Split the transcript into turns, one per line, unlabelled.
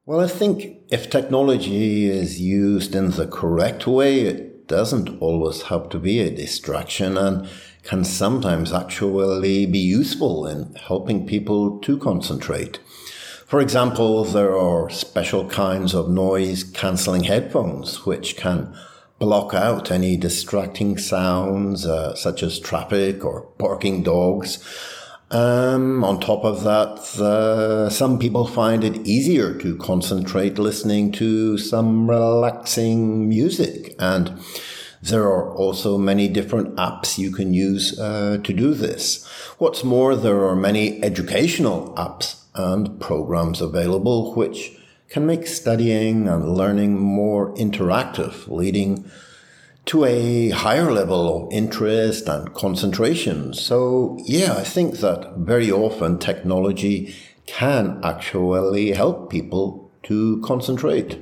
Well, I think if technology is used in the correct way, it doesn't always have to be a distraction and can sometimes actually be useful in helping people to concentrate. For example, there are special kinds of noise cancelling headphones which can block out any distracting sounds such as traffic or barking dogs. On top of that, some people find it easier to concentrate listening to some relaxing music. And there are also many different apps you can use to do this. What's more, there are many educational apps and programs available which can make studying and learning more interactive, leading to a higher level of interest and concentration. So, yeah, I think that very often technology can actually help people to concentrate.